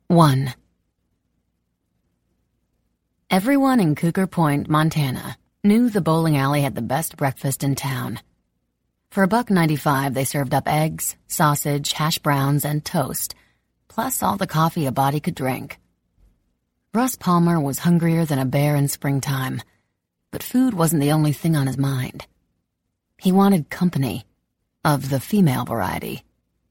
1. Everyone in Cougar Point, Montana, knew the bowling alley had the best breakfast in town. For $1.95, they served up eggs, sausage, hash browns, and toast, plus all the coffee a body could drink. Russ Palmer was hungrier than a bear in springtime, but food wasn't the only thing on his mind. He wanted company, of the female variety.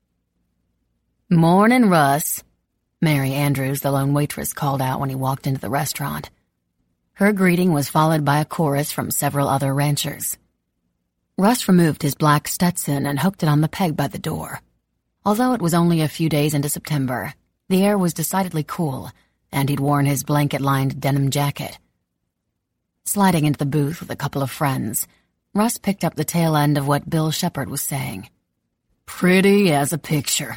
"Mornin', Russ," Mary Andrews, the lone waitress, called out when he walked into the restaurant. Her greeting was followed by a chorus from several other ranchers. Russ removed his black Stetson and hooked it on the peg by the door. Although it was only a few days into September, the air was decidedly cool, and he'd worn his blanket-lined denim jacket. Sliding into the booth with a couple of friends, Russ picked up the tail end of what Bill Shepard was saying. "Pretty as a picture."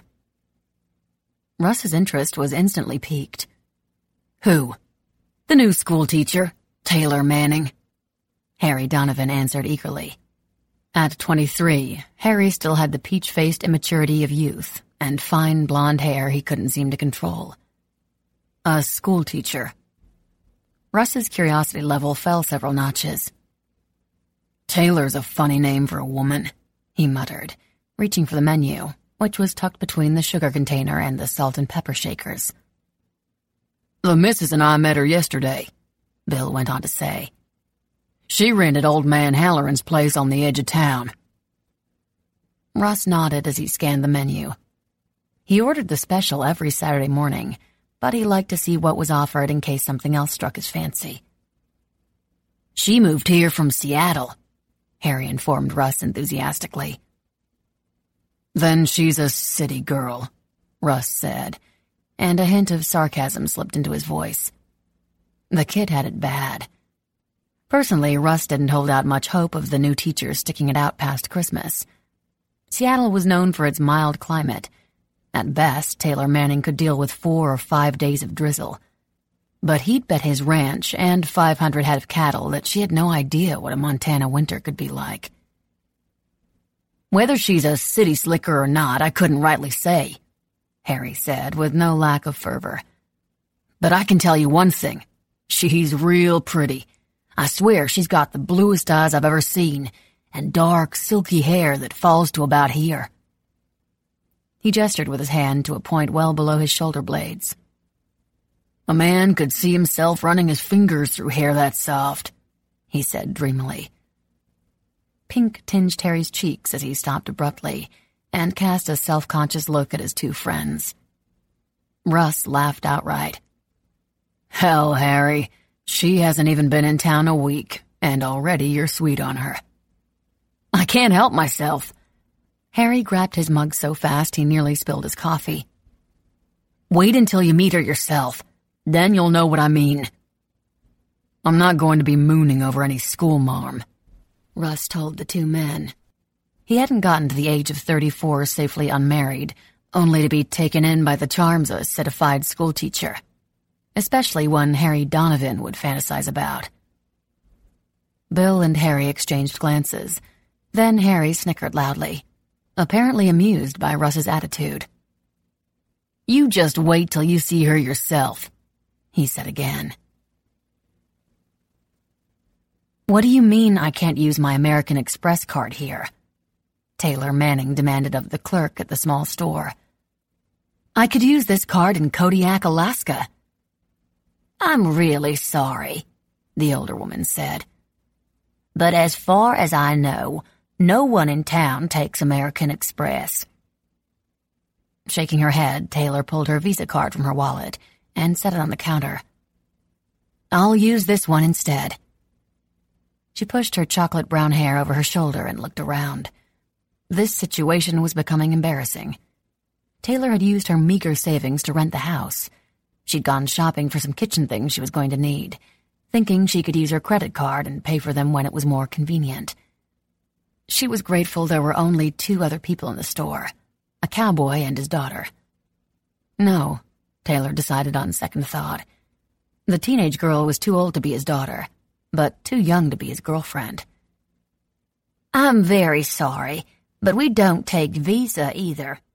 Russ's interest was instantly piqued. "Who?" "The new school teacher, Taylor Manning." Harry Donovan answered eagerly. At 23, Harry still had the peach-faced immaturity of youth and fine blonde hair he couldn't seem to control. "A school teacher." Russ's curiosity level fell several notches. "Taylor's a funny name for a woman," he muttered, reaching for the menu, which was tucked between the sugar container and the salt and pepper shakers. "The missus and I met her yesterday," Bill went on to say. "She rented old man Halloran's place on the edge of town." Russ nodded as he scanned the menu. He ordered the special every Saturday morning, but he liked to see what was offered in case something else struck his fancy. "She moved here from Seattle," Harry informed Russ enthusiastically. "Then she's a city girl," Russ said, and a hint of sarcasm slipped into his voice. The kid had it bad. Personally, Russ didn't hold out much hope of the new teacher sticking it out past Christmas. Seattle was known for its mild climate. At best, Taylor Manning could deal with 4 or 5 days of drizzle. But he'd bet his ranch and 500 head of cattle that she had no idea what a Montana winter could be like. "Whether she's a city slicker or not, I couldn't rightly say," Harry said, with no lack of fervor. "But I can tell you one thing. She's real pretty. I swear she's got the bluest eyes I've ever seen, and dark, silky hair that falls to about here." He gestured with his hand to a point well below his shoulder blades. "A man could see himself running his fingers through hair that soft," he said dreamily. Pink tinged Harry's cheeks as he stopped abruptly and cast a self-conscious look at his two friends. Russ laughed outright. "Hell, Harry, she hasn't even been in town a week, and already you're sweet on her." "I can't help myself." Harry grabbed his mug so fast he nearly spilled his coffee. "Wait until you meet her yourself. Then you'll know what I mean." "I'm not going to be mooning over any schoolmarm," Russ told the two men. He hadn't gotten to the age of 34 safely unmarried, only to be taken in by the charms of a citified schoolteacher, especially one Harry Donovan would fantasize about. Bill and Harry exchanged glances. Then Harry snickered loudly, apparently amused by Russ's attitude. "You just wait till you see her yourself," he said again. "What do you mean I can't use my American Express card here?" Taylor Manning demanded of the clerk at the small store. "I could use this card in Kodiak, Alaska." "I'm really sorry," the older woman said. "But as far as I know, no one in town takes American Express." Shaking her head, Taylor pulled her Visa card from her wallet and set it on the counter. "I'll use this one instead." She pushed her chocolate brown hair over her shoulder and looked around. This situation was becoming embarrassing. Taylor had used her meager savings to rent the house. She'd gone shopping for some kitchen things she was going to need, thinking she could use her credit card and pay for them when it was more convenient. She was grateful there were only 2 other people in the store, a cowboy and his daughter. No, Taylor decided on second thought. The teenage girl was too old to be his daughter, but too young to be his girlfriend. "I'm very sorry, but we don't take Visa either,"